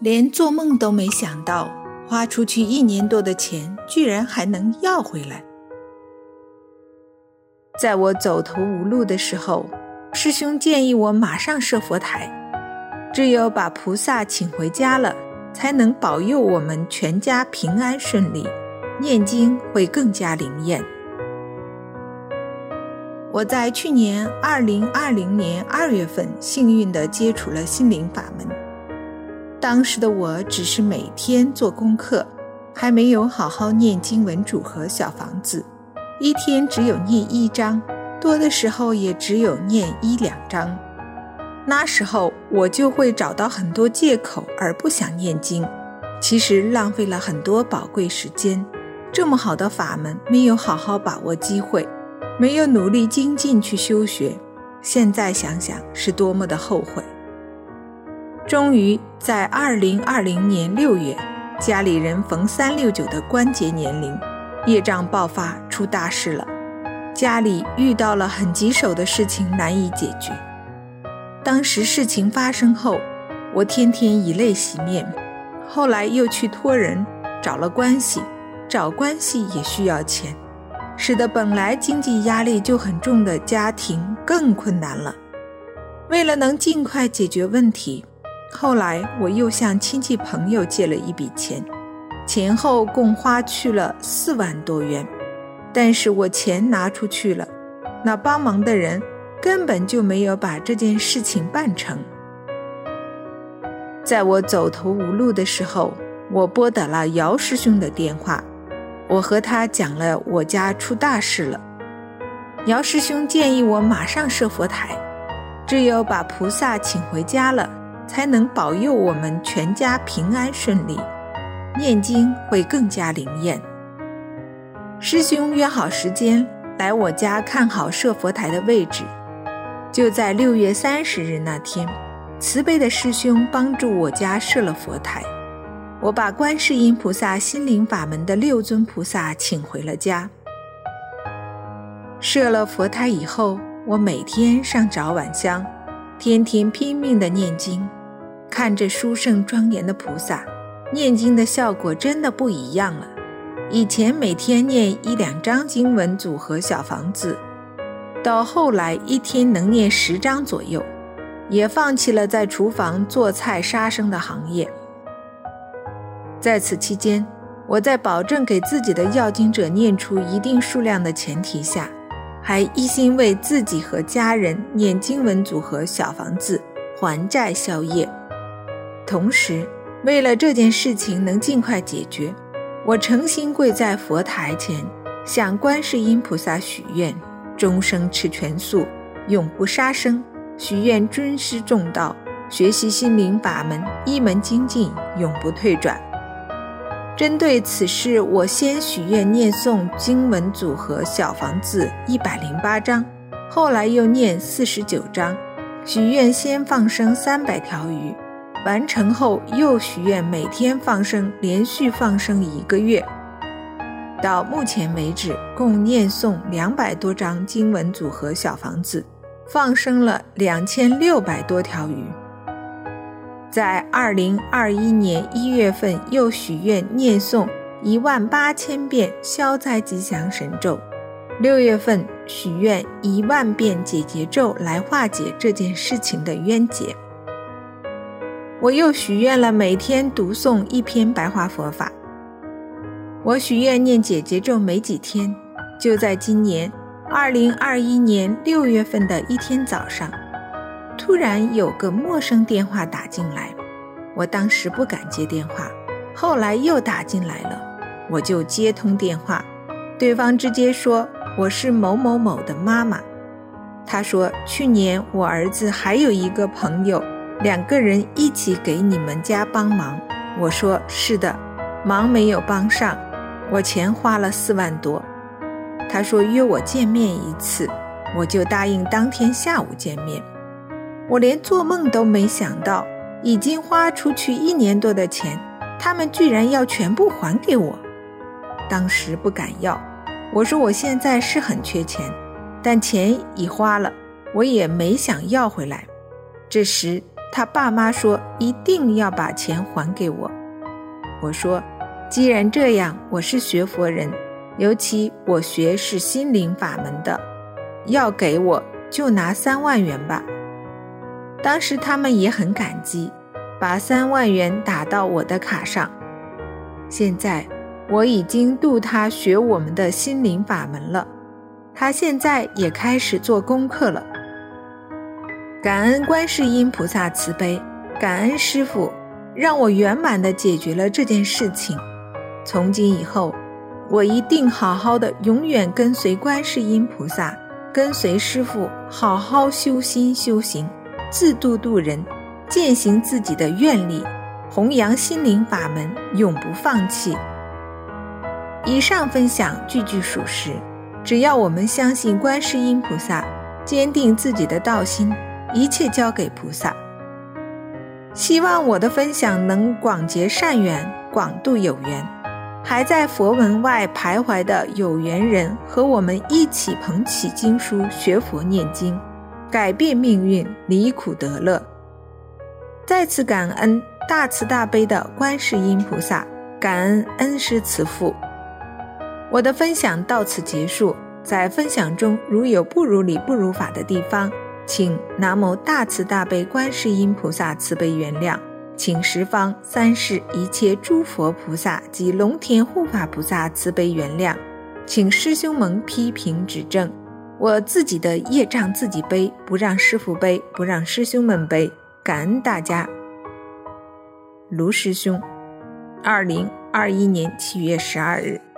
连做梦都没想到，花出去1年多的钱，居然还能要回来。在我走投无路的时候，师兄建议我马上设佛台，只有把菩萨请回家了，才能保佑我们全家平安顺利，念经会更加灵验。我在去年2020年2月份幸运地接触了心灵法门。当时的我只是每天做功课，还没有好好念经文组合小房子，一天只有念1章，多的时候也只有念1-2章。那时候我就会找到很多借口而不想念经，其实浪费了很多宝贵时间。这么好的法门，没有好好把握机会，没有努力精进去修学，现在想想是多么的后悔。终于在2020年6月，家里人逢369的关节年龄，业障爆发出大事了，家里遇到了很棘手的事情难以解决。当时事情发生后，我天天以泪洗面，后来又去托人找了关系，找关系也需要钱，使得本来经济压力就很重的家庭更困难了。为了能尽快解决问题，后来我又向亲戚朋友借了一笔钱，前后共花去了4万多元。但是我钱拿出去了，那帮忙的人根本就没有把这件事情办成。在我走投无路的时候，我拨打了姚师兄的电话，我和他讲了我家出大事了。姚师兄建议我马上设佛台，只有把菩萨请回家了，才能保佑我们全家平安顺利，念经会更加灵验。师兄约好时间来我家看好设佛台的位置，就在6月30日那天，慈悲的师兄帮助我家设了佛台。我把观世音菩萨心灵法门的6尊菩萨请回了家。设了佛台以后，我每天上早晚香，天天拼命地念经，看着殊胜庄严的菩萨，念经的效果真的不一样了。以前每天念1-2章经文组合小房子，到后来一天能念10章左右，也放弃了在厨房做菜杀生的行业。在此期间，我在保证给自己的要经者念出一定数量的前提下，还一心为自己和家人念经文组合小房子还债消业。同时，为了这件事情能尽快解决，我诚心跪在佛台前，向观世音菩萨许愿，终生吃全素，永不杀生，许愿尊师重道，学习心灵法门，一门精进，永不退转。针对此事，我先许愿念诵经文组合小房子108章，后来又念49章，许愿先放生300条鱼，完成后又许愿每天放生，连续放生1个月。到目前为止，共念诵200多章经文组合小房子，放生了2600多条鱼。在2021年1月份又许愿念诵18000遍消灾吉祥神咒，6月份许愿10000遍解结咒来化解这件事情的冤结。我又许愿了每天读诵1篇白话佛法。我许愿念解结咒没几天，就在今年2021年6月份的一天早上，突然有个陌生电话打进来，我当时不敢接电话，后来又打进来了，我就接通电话，对方直接说我是某某某的妈妈。他说去年我儿子还有一个朋友，2个人一起给你们家帮忙。我说是的，忙没有帮上，我钱花了4万多。他说约我见面一次，我就答应当天下午见面。我连做梦都没想到，已经花出去1年多的钱，他们居然要全部还给我。当时不敢要，我说我现在是很缺钱，但钱已花了，我也没想要回来。这时他爸妈说一定要把钱还给我。我说，既然这样，我是学佛人，尤其我学是心灵法门的，要给我就拿3万元吧。当时他们也很感激，把3万元打到我的卡上。现在我已经度他学我们的心灵法门了，他现在也开始做功课了。感恩观世音菩萨慈悲，感恩师父让我圆满地解决了这件事情。从今以后，我一定好好的永远跟随观世音菩萨，跟随师父好好修心修行，自度度人，践行自己的愿力，弘扬心灵法门，永不放弃。以上分享句句属实，只要我们相信观世音菩萨，坚定自己的道心，一切交给菩萨。希望我的分享能广结善缘，广度有缘。还在佛门外徘徊的有缘人和我们一起捧起经书，学佛念经，改变命运，离苦得乐。再次感恩大慈大悲的观世音菩萨，感恩恩师慈父。我的分享到此结束，在分享中如有不如理不如法的地方，请南无大慈大悲观世音菩萨慈悲原谅，请十方三世一切诸佛菩萨及龙天护法菩萨慈悲原谅，请师兄们批评指正。我自己的业障自己背，不让师父背，不让师兄们背，感恩大家。卢师兄，2021年7月12日。